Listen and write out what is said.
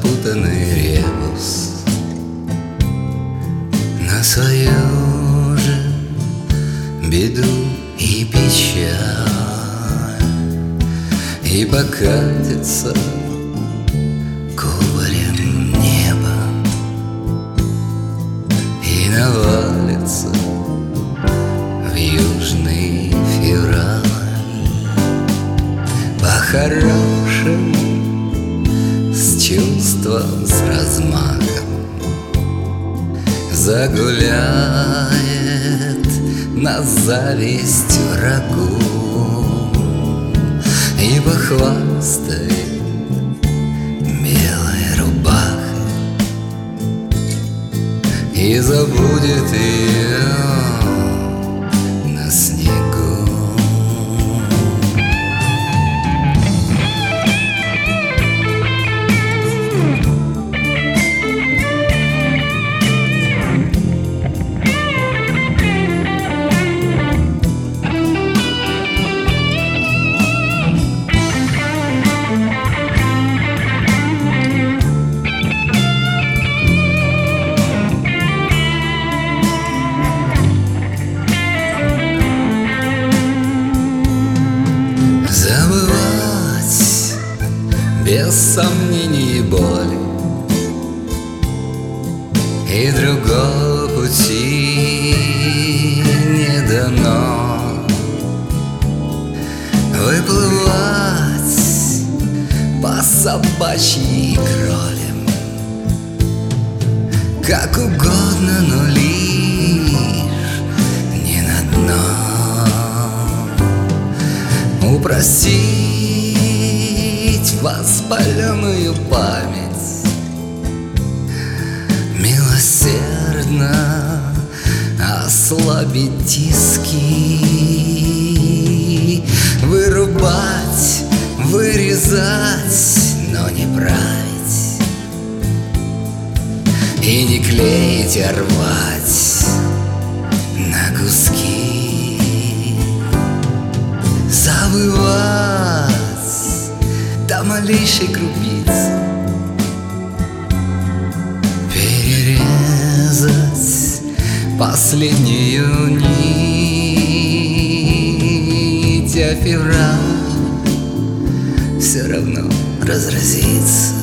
запутанный ребус на свою же беду и печаль, и покатится кубарем небо, и навалится в южный февраль. По-хорошему, с чувством, с размахом загуляет на зависть врагу и похвастает белой рубахой и забудет ее на снегу. Забывать без сомнений и боли, и другого пути не дано. Выплывать по собачьи кролем как угодно, но лишь не на дно. Упростить воспаленную память, милосердно ослабить тиски, вырубать, вырезать, но не править, и не клеить, а рвать на куски. Забывать до малейшей крупицы, перерезать последнюю нить, а февраль все равно разразится